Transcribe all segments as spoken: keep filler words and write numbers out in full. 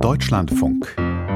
Deutschlandfunk.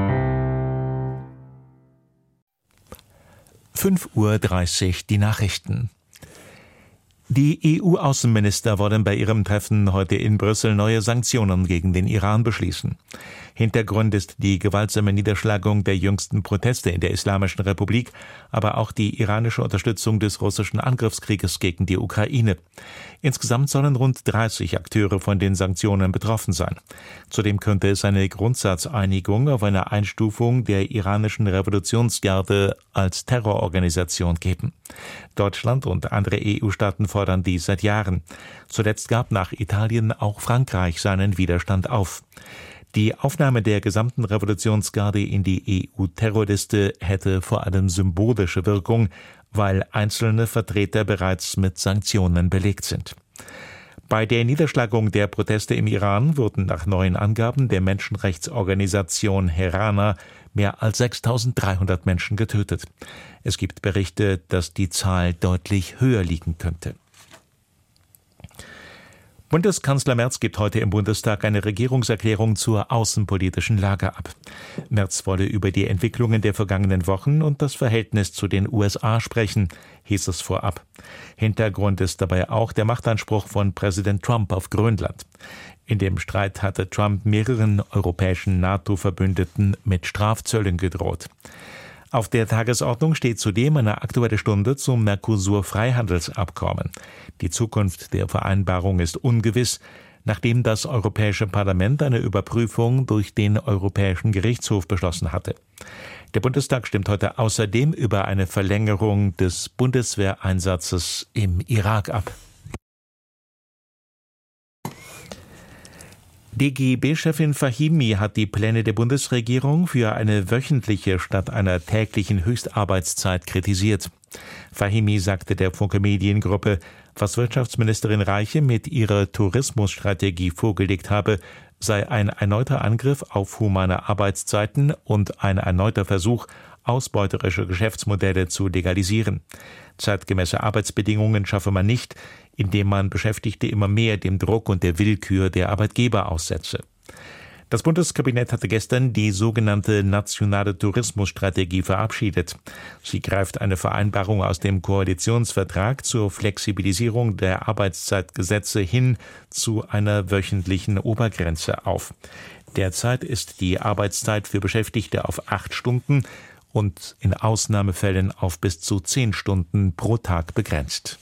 fünf Uhr dreißig, die Nachrichten. Die E U-Außenminister wollen bei ihrem Treffen heute in Brüssel neue Sanktionen gegen den Iran beschließen. Hintergrund ist die gewaltsame Niederschlagung der jüngsten Proteste in der Islamischen Republik, aber auch die iranische Unterstützung des russischen Angriffskrieges gegen die Ukraine. Insgesamt sollen rund dreißig Akteure von den Sanktionen betroffen sein. Zudem könnte es eine Grundsatzeinigung auf eine Einstufung der iranischen Revolutionsgarde als Terrororganisation geben. Deutschland und andere E U-Staaten fordern dies seit Jahren. Zuletzt gab nach Italien auch Frankreich seinen Widerstand auf. Die Aufnahme der gesamten Revolutionsgarde in die E U-Terrorliste hätte vor allem symbolische Wirkung, weil einzelne Vertreter bereits mit Sanktionen belegt sind. Bei der Niederschlagung der Proteste im Iran wurden nach neuen Angaben der Menschenrechtsorganisation Herana mehr als sechstausenddreihundert Menschen getötet. Es gibt Berichte, dass die Zahl deutlich höher liegen könnte. Bundeskanzler Merz gibt heute im Bundestag eine Regierungserklärung zur außenpolitischen Lage ab. Merz wolle über die Entwicklungen der vergangenen Wochen und das Verhältnis zu den U S A sprechen, hieß es vorab. Hintergrund ist dabei auch der Machtanspruch von Präsident Trump auf Grönland. In dem Streit hatte Trump mehreren europäischen NATO-Verbündeten mit Strafzöllen gedroht. Auf der Tagesordnung steht zudem eine Aktuelle Stunde zum Mercosur-Freihandelsabkommen. Die Zukunft der Vereinbarung ist ungewiss, nachdem das Europäische Parlament eine Überprüfung durch den Europäischen Gerichtshof beschlossen hatte. Der Bundestag stimmt heute außerdem über eine Verlängerung des Bundeswehreinsatzes im Irak ab. D G B-Chefin Fahimi hat die Pläne der Bundesregierung für eine wöchentliche statt einer täglichen Höchstarbeitszeit kritisiert. Fahimi sagte der Funke Mediengruppe, was Wirtschaftsministerin Reiche mit ihrer Tourismusstrategie vorgelegt habe, sei ein erneuter Angriff auf humane Arbeitszeiten und ein erneuter Versuch, ausbeuterische Geschäftsmodelle zu legalisieren. Zeitgemäße Arbeitsbedingungen schaffe man nicht, indem man Beschäftigte immer mehr dem Druck und der Willkür der Arbeitgeber aussetze. Das Bundeskabinett hatte gestern die sogenannte Nationale Tourismusstrategie verabschiedet. Sie greift eine Vereinbarung aus dem Koalitionsvertrag zur Flexibilisierung der Arbeitszeitgesetze hin zu einer wöchentlichen Obergrenze auf. Derzeit ist die Arbeitszeit für Beschäftigte auf acht Stunden und in Ausnahmefällen auf bis zu zehn Stunden pro Tag begrenzt.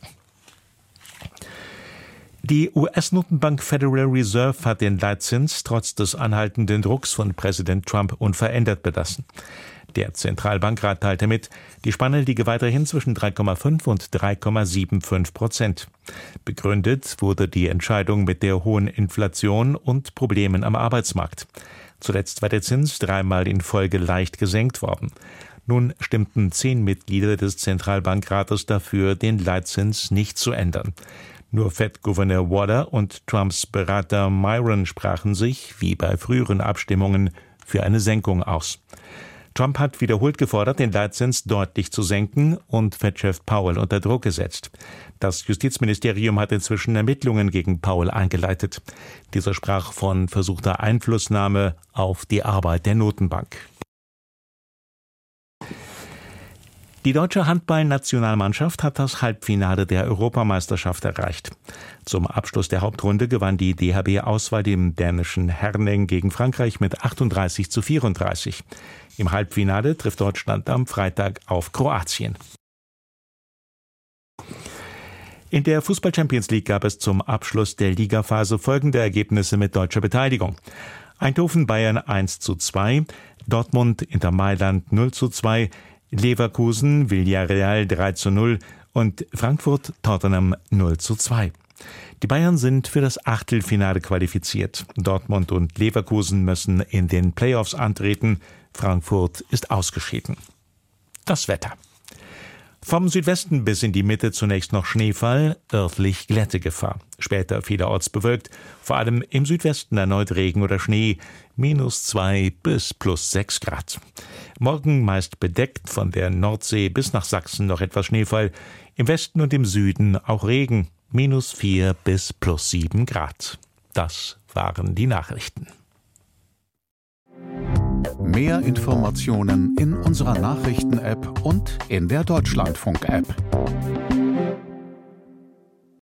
Die U S-Notenbank Federal Reserve hat den Leitzins trotz des anhaltenden Drucks von Präsident Trump unverändert belassen. Der Zentralbankrat teilte mit, die Spanne liege weiterhin zwischen drei Komma fünf und drei Komma fünfundsiebzig Prozent. Begründet wurde die Entscheidung mit der hohen Inflation und Problemen am Arbeitsmarkt. Zuletzt war der Zins dreimal in Folge leicht gesenkt worden. Nun stimmten zehn Mitglieder des Zentralbankrates dafür, den Leitzins nicht zu ändern. Nur Fed-Gouverneur Waller und Trumps Berater Myron sprachen sich, wie bei früheren Abstimmungen, für eine Senkung aus. Trump hat wiederholt gefordert, den Leitzins deutlich zu senken und Fed-Chef Powell unter Druck gesetzt. Das Justizministerium hat inzwischen Ermittlungen gegen Powell eingeleitet. Dieser sprach von versuchter Einflussnahme auf die Arbeit der Notenbank. Die deutsche Handball-Nationalmannschaft hat das Halbfinale der Europameisterschaft erreicht. Zum Abschluss der Hauptrunde gewann die D H B-Auswahl im dänischen Herning gegen Frankreich mit achtunddreißig zu vierunddreißig. Im Halbfinale trifft Deutschland am Freitag auf Kroatien. In der Fußball-Champions League gab es zum Abschluss der Ligaphase folgende Ergebnisse mit deutscher Beteiligung. Eindhoven Bayern eins zu zwei, Dortmund Inter Mailand null zu zwei, Leverkusen Villarreal drei zu null und Frankfurt Tottenham null zu zwei. Die Bayern sind für das Achtelfinale qualifiziert. Dortmund und Leverkusen müssen in den Playoffs antreten. Frankfurt ist ausgeschieden. Das Wetter. Vom Südwesten bis in die Mitte zunächst noch Schneefall, örtlich Glättegefahr. Später vielerorts bewölkt, vor allem im Südwesten erneut Regen oder Schnee, minus zwei bis plus sechs Grad. Morgen meist bedeckt, von der Nordsee bis nach Sachsen noch etwas Schneefall, im Westen und im Süden auch Regen, minus vier bis plus sieben Grad. Das waren die Nachrichten. Mehr Informationen in unserer Nachrichten-App und in der Deutschlandfunk-App.